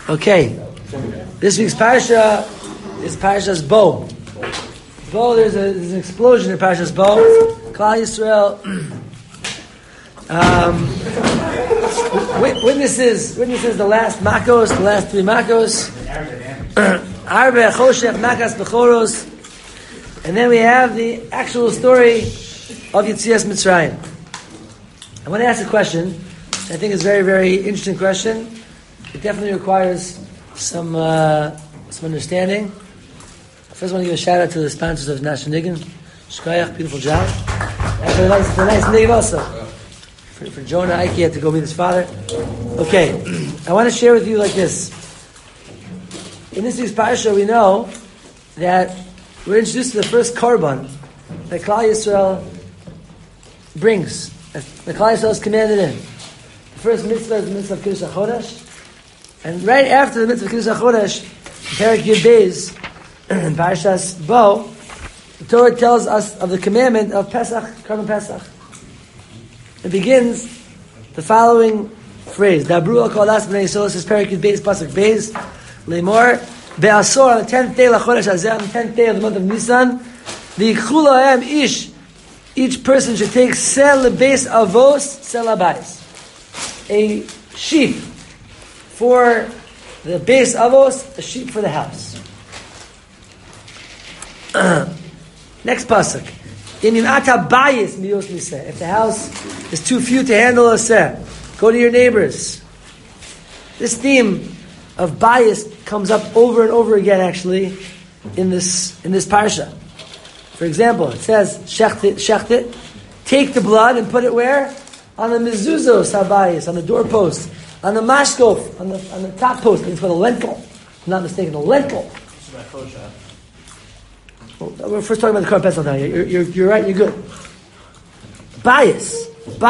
Okay, this week's parasha is Parashas Bo. Bo, there's an explosion in Parashas Bo. Klal Yisrael witnesses the last Makos, the last three Makos. Arbe Choshech Makas Bechoros, and then we have the actual story of Yetzias Mitzrayim. I want to ask a question. I think it's a very, very interesting question. It definitely requires some understanding. First, I want to give a shout out to the sponsors of National Niggin. Shkoyach, beautiful job. And for the nice Niggin also. For Jonah, Ike had to go meet his father. Okay, I want to share with you like this. In this week's parasha, we know that we're introduced to the first korban that Klal Yisrael brings. The Klal Yisrael is commanded in. The first mitzvah is the mitzvah of Kiddush HaChodesh. And right after the mitzvah of Kiddush HaChodesh, Perek Yud Beis, in Parashas Bo, the Torah tells us of the commandment of Pesach, Korban Pesach. It begins the following phrase: Dabru al kol as bnei Yisrael, says Perek Yud Beis, Pasuk Beis, Lemor, Be'asor, on the 10th day, Lachodesh Hazeh, on the 10th day of the month of Nisan, V'yichchu lahem ish, each person should take sel lebeis avos, sel abayis, a sheep for the beis avos, a sheep for the house. Next pasuk. If the house is too few to handle a seh, go to your neighbors. This theme of bias comes up over and over again, actually, in this parsha. For example, it says shechtit, take the blood and put it where? On the mezuzos habayis, on the doorpost, on the mashkof, on the top post. It's called a lentil. If I'm not mistaken, a lentil. Well, we're first talking about the Korban Pesach now. You're right. You're good. Bias.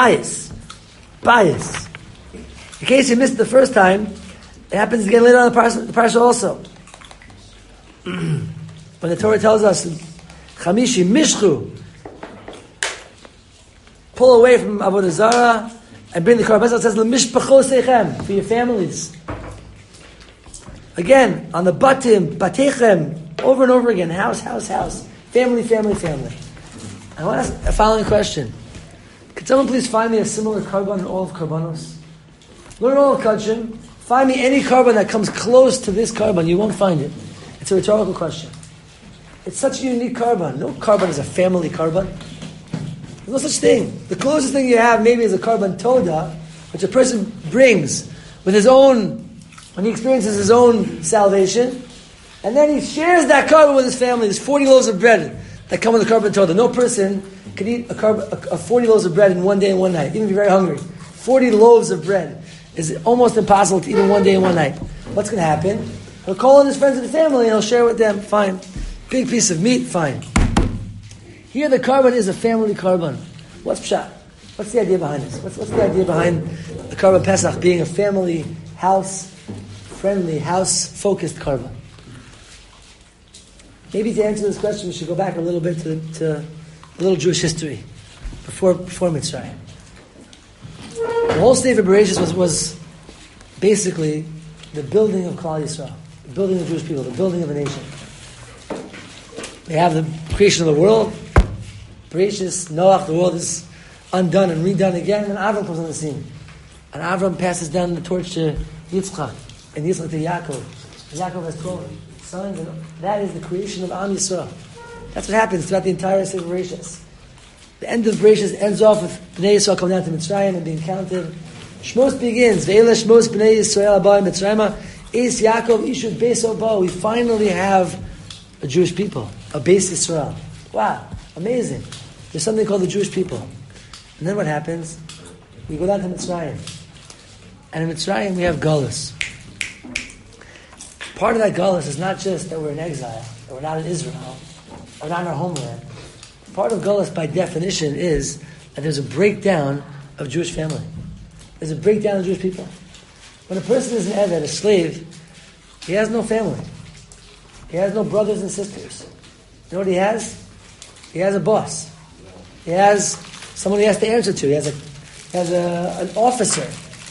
In case you missed it the first time, it happens again later on in the parsha also. When the Torah tells us, Chamishi Mishchu, pull away from Avodah Zarah and bring the Korban Pesach, it says, L'mishpachoseichem, for your families. Again, on the Batechem, over and over again, house. Family. I want to ask a following question. Could someone please find me a similar korban in all of korbanos? Learn all of Kachim. Find me any korban that comes close to this korban. You won't find it. It's a rhetorical question. It's such a unique korban. No korban is a family korban. There's no such thing. The closest thing you have maybe is a korban toda, which a person brings with his own, when he experiences his own salvation, and then he shares that korban with his family. There's 40 loaves of bread that come with the korban toda. No person can eat a 40 loaves of bread in one day and one night, even if you're very hungry. 40 loaves of bread is almost impossible to eat in one day and one night. What's going to happen? He'll call in his friends and the family and he'll share with them. Fine. Big piece of meat. Fine. Here the korban is a family korban. What's pshat? What's the idea behind this? What's the idea behind the Korban Pesach being a family, house-friendly, house-focused korban? Maybe to answer this question, we should go back a little bit to a little Jewish history before Mitzrayim. The whole state of Bereshis was basically the building of Klal Yisrael, the building of the Jewish people, the building of a nation. They have the creation of the world. Bereshis, Noach, the world is undone and redone again, and Avram comes on the scene. And Avram passes down the torch to Yitzchak, and Yitzchak to Yaakov. And Yaakov has 12 sons, and that is the creation of Am Yisrael. That's what happens throughout the entire state of Bereshis. The end of Bereshis ends off with Bnei Yisrael coming down to Mitzrayim and being counted. Shmos begins. Ve'ela Shmos Bnei Yisrael Abba Mitzrayim. Es Yaakov Ishud Beis Obo. We finally have a Jewish people, a Beis Yisrael. Wow, amazing. There's something called the Jewish people. And then what happens? We go down to Mitzrayim. And in Mitzrayim we have Galus. Part of that Galus is not just that we're in exile, that we're not in Israel, or not in our homeland. Part of Galus, by definition, is that there's a breakdown of Jewish family. There's a breakdown of Jewish people. When a person is an Eved, a slave, he has no family. He has no brothers and sisters. You know what he has? He has a boss. He has someone he has to answer to. He has an officer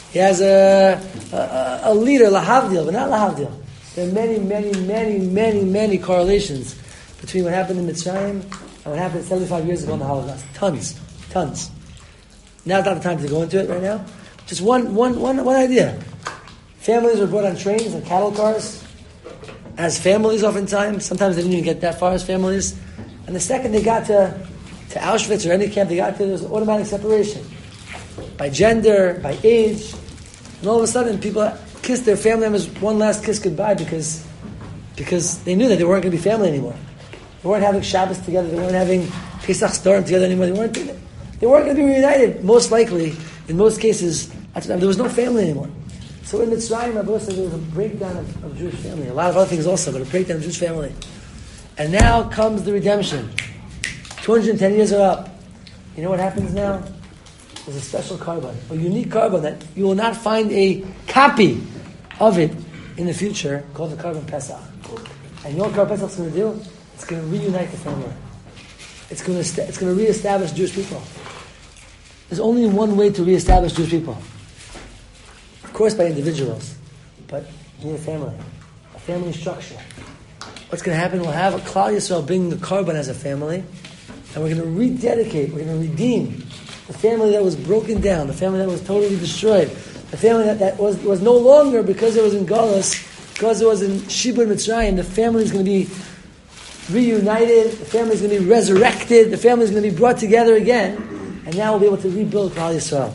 He has a leader, lahavdil, but not lahavdil. There are many correlations between what happened in Mitzrayim and what happened 75 years ago in the Holocaust. Tons. Now's not the time to go into it right now. Just one idea. Families were brought on trains and cattle cars as families oftentimes. Sometimes they didn't even get that far as families. And the second they got to Auschwitz or any camp they got to, there was automatic separation. By gender, by age. And all of a sudden people kissed their family members one last kiss goodbye because they knew that they weren't going to be family anymore. They weren't having Shabbos together. They weren't having Pesach Storim together anymore. They weren't going to be reunited, most likely. In most cases, there was no family anymore. So in Mitzrayim, Rabbi says there was a breakdown of Jewish family. A lot of other things also, but a breakdown of Jewish family. And now comes the redemption. 210 years are up. You know what happens now? There's a special carbon, a unique carbon that you will not find a copy of it in the future, called the carbon Pesach. And you know what carbon Pesach is going to do? It's going to reunite the family. It's going to reestablish Jewish people. There's only one way to reestablish Jewish people. Of course, by individuals, but you need a family structure. What's going to happen? We'll have a Klal Yisrael bring the carbon as a family, and we're going to rededicate, we're going to redeem the family that was broken down, the family that was totally destroyed, the family that was no longer, because it was in Galus, because it was in Shibud Mitzrayim, the family is going to be reunited, the family is going to be resurrected, the family is going to be brought together again, and now we'll be able to rebuild Klal Yisrael.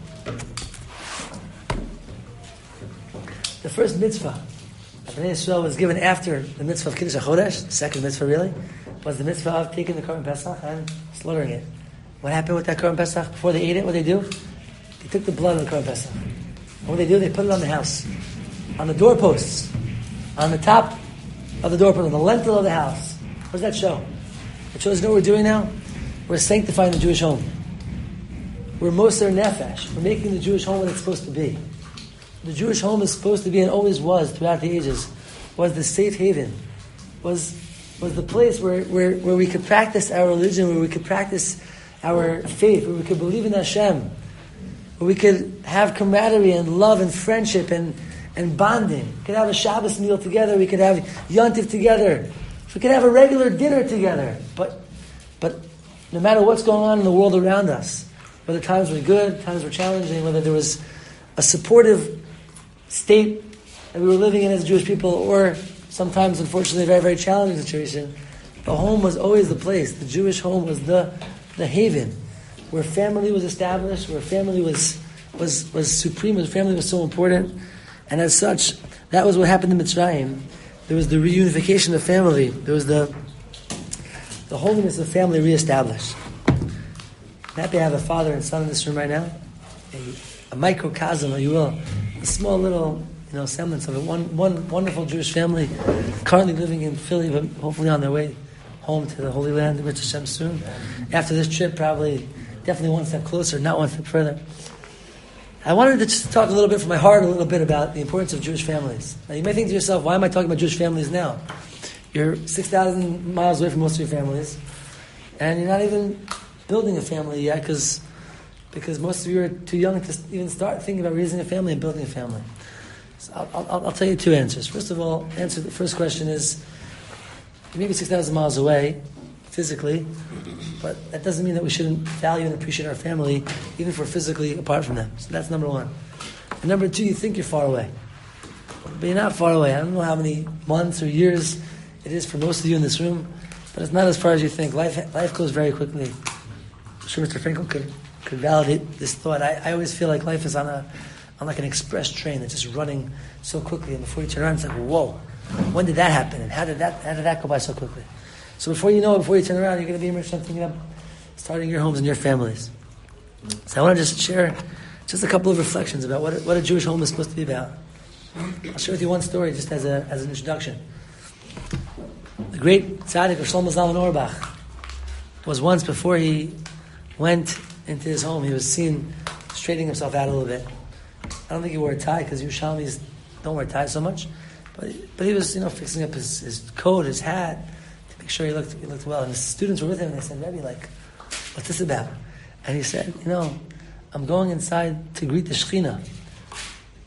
The first mitzvah of Bnei Yisrael was given after the mitzvah of Kiddush HaChodesh, the second mitzvah really, was the mitzvah of taking the Korban Pesach and slaughtering it. What happened with that Korban Pesach? Before they ate it, what did they do? They took the blood of the Korban Pesach. And what they do? They put it on the house, on the doorposts, on the top of the doorpost, on the lintel of the house. What does that show? It shows, you know what we're doing now? We're sanctifying the Jewish home. We're Moser Nefesh. We're making the Jewish home what it's supposed to be. The Jewish home is supposed to be, and always was throughout the ages, was the safe haven, was the place where we could practice our religion, where we could practice our faith, where we could believe in Hashem, where we could have camaraderie and love and friendship and bonding. We could have a Shabbos meal together. We could have Yontif together. We could have a regular dinner together. But no matter what's going on in the world around us, whether times were good, times were challenging, whether there was a supportive state that we were living in as Jewish people, or sometimes, unfortunately, a very, very challenging situation, the home was always the place. The Jewish home was the haven, where family was established, where family was supreme, where family was so important. And as such, that was what happened in Mitzrayim. There was the reunification of family. There was the holiness of family reestablished. I'm happy to have a father and son in this room right now. A microcosm, if you will, a small little, semblance of it. One wonderful Jewish family, currently living in Philly, but hopefully on their way home to the Holy Land, Mitzvah Hashem soon. After this trip, definitely one step closer, not one step further. I wanted to just talk a little bit from my heart, a little bit about the importance of Jewish families. Now, you may think to yourself, why am I talking about Jewish families now? You're 6,000 miles away from most of your families, and you're not even building a family yet because most of you are too young to even start thinking about raising a family and building a family. So I'll tell you two answers. First of all, answer the first question is, you may be 6,000 miles away physically, but that doesn't mean that we shouldn't value and appreciate our family even if we're physically apart from them. So that's number one. And number two, you think you're far away, but you're not far away. I don't know how many months or years it is for most of you in this room, but it's not as far as you think. Life goes very quickly. I'm sure Mr. Finkel could validate this thought. I always feel like life is on like an express train that's just running so quickly, and before you turn around, it's like, whoa, when did that happen, and how did that go by so quickly? So before you know it, before you turn around, you're going to be immersed in thinking about starting your homes and your families. So I want to just share just a couple of reflections about what a Jewish home is supposed to be about. I'll share with you one story just as an introduction. The great tzaddik of Shlomo Zalman Auerbach was once, before he went into his home, he was seen straightening himself out a little bit. I don't think he wore a tie because Yerushalmis don't wear ties so much, but he was fixing up his coat, his hat, to make sure he looked well. And his students were with him, and they said, "Rebbe, what's this about?" And he said, "I'm going inside to greet the Shekhinah.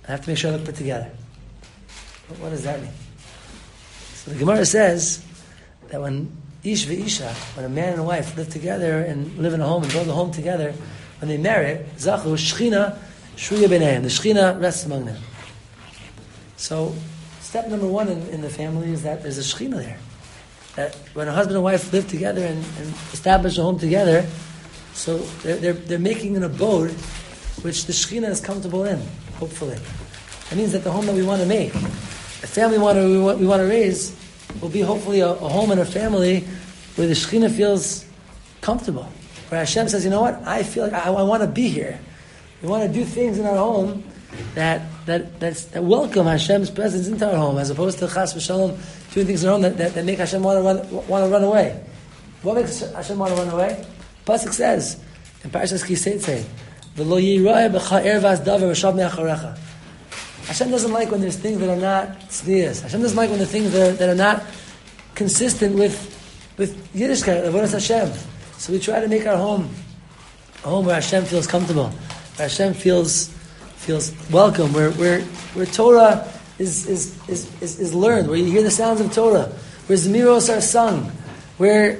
I have to make sure I look put together. What does that mean? So the Gemara says that when Ish v'Isha, when a man and a wife live together and live in a home and build a home together, when they marry, Zachu, Shechina, Shruya B'neihem, the Shechina rests among them. So, step number one in the family is that there's a Shechina there. That when a husband and wife live together and establish a home together, so they're making an abode which the Shekhinah is comfortable in, hopefully. That means that the home that we want to make, the family we want to raise, will be hopefully a home and a family where the Shekhinah feels comfortable. Where Hashem says, you know what, I feel like I want to be here. We want to do things in our home that welcome Hashem's presence into our home, as opposed to Chas v'Shalom doing things in our home that make Hashem want to run away. What makes Hashem want to run away? Pasuk says in Parashas Kiseitze, "V'lo yira'eh b'cha ervas davar v'shav me'acharecha." Hashem doesn't like when there's things that are not tznius. Hashem doesn't like when the things that are not consistent with Yiddishkeit, avodas Hashem. So we try to make our home a home where Hashem feels comfortable, where Hashem feels welcome, where Torah is learned, where you hear the sounds of Torah, where Zemiros are sung, where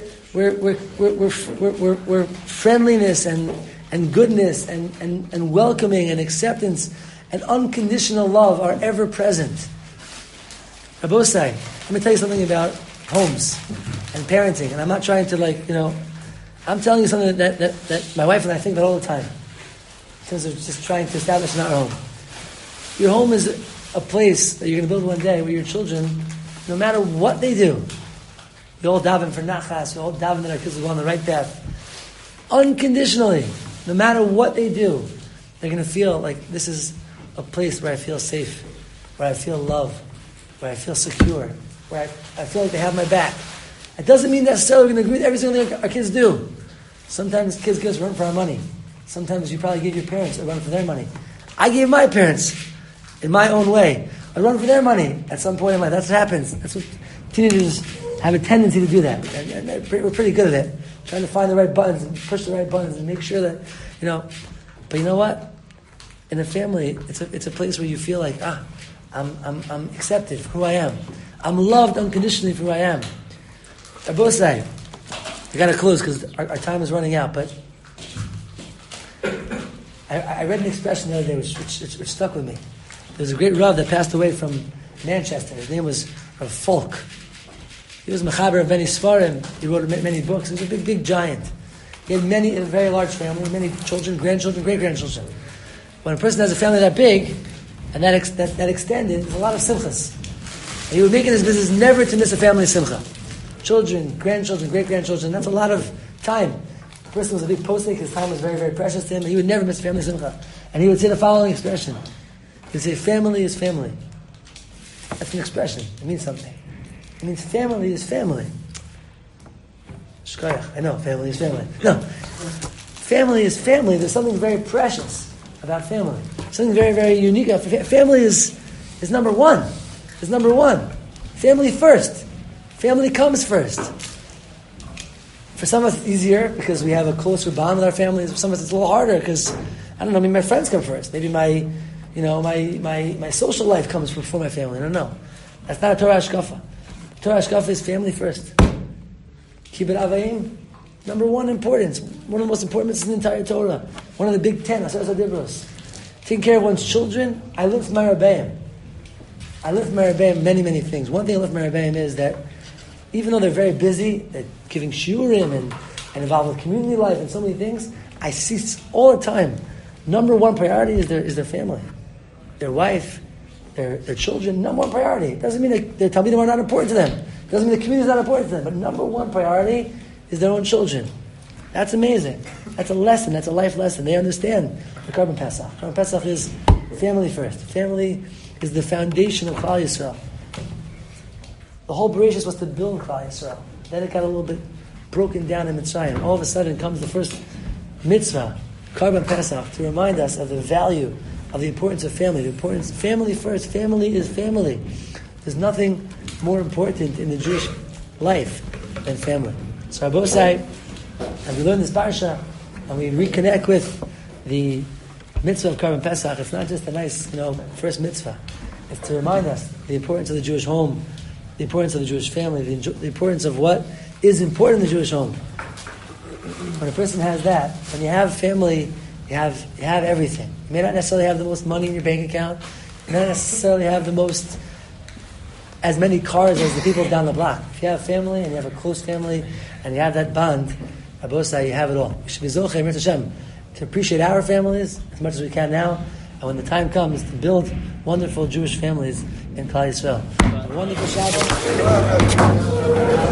friendliness and goodness and welcoming and acceptance and unconditional love are ever present. Rabosai, let me tell you something about homes and parenting, and I'm not trying to I'm telling you something that my wife and I think about all the time, in terms of just trying to establish in our home. Your home is a place that you're going to build one day where your children, no matter what they do, we all daven for nachas, we all daven that our kids will go on the right path. Unconditionally, no matter what they do, they're going to feel like this is a place where I feel safe, where I feel love, where I feel secure, where I feel like they have my back. It doesn't mean necessarily we're going to agree with every single thing our kids do. Sometimes kids give us a run for our money. Sometimes you probably gave your parents a run for their money. I gave my parents, in my own way, a run for their money at some point in life. That's what happens. That's what teenagers have a tendency to do that. And we're pretty good at it. Trying to find the right buttons and push the right buttons and make sure that, But you know what? In a family, it's a place where you feel like, I'm accepted for who I am. I'm loved unconditionally for who I am. Abosai, I got to close because our time is running out, but I read an expression the other day which stuck with me. There was a great Rav that passed away from Manchester. His name was Rav Folk. He was Mechaber of many Sfarim. He wrote many books. He was a big giant. He had a very large family, many children, grandchildren, great-grandchildren. When a person has a family that big, and that extended, there's a lot of simchas. And he would make it his business never to miss a family simcha. Children, grandchildren, great-grandchildren, that's a lot of time. The person was a big posting, his time was very, very precious to him, and he would never miss family simcha. And he would say the following expression. He would say, family is family. That's an expression. It means something. It means family is family. Shkoyach. I know, family is family. No. Family is family. There's something very precious about family. Something very, very unique about family is number one. Is number one. Family first. Family comes first. For some of us it's easier because we have a closer bond with our families. For some of us it's a little harder because, maybe my friends come first. Maybe my social life comes before my family. I don't know. That's not a Torah Hashkafa. Torah Hashkafa is family first. Kibbut Avayim, number one importance. One of the most important in the entire Torah. One of the big 10, Aseret HaDibros. Taking care of one's children. I live from my Rebbeim. Many, many things. One thing I live from my Rebbeim is that even though they're very busy, they're giving shiurim and involved with community life and so many things, I see all the time, number one priority is their family. Their wife, their children, number one priority. It doesn't mean that their talmidim are not important to them. It doesn't mean the community is not important to them. But number one priority is their own children. That's amazing. That's a lesson. That's a life lesson. They understand the Korban Pesach. Korban Pesach is family first. Family is the foundation of Klal Yisrael. The whole Bereshis was to build Klal Yisrael. Then it got a little bit broken down in Mitzrayim. All of a sudden comes the first mitzvah, Korban Pesach, to remind us of the value of the importance of family. The importance, family first. Family is family. There's nothing more important in the Jewish life than family. So Rabosai, as we learn this parsha, and we reconnect with the mitzvah of Karban Pesach, it's not just a nice, first mitzvah. It's to remind us the importance of the Jewish home, the importance of the Jewish family, the importance of what is important in the Jewish home. When a person has that, when you have family, you have everything. You may not necessarily have the most money in your bank account. You may not necessarily have as many cars as the people down the block. If you have family and you have a close family and you have that bond, Abosai, you have it all. We should be Zochei, Mirz Hashem, to appreciate our families as much as we can now, and when the time comes to build wonderful Jewish families in Klal Yisrael. A wonderful Shabbat.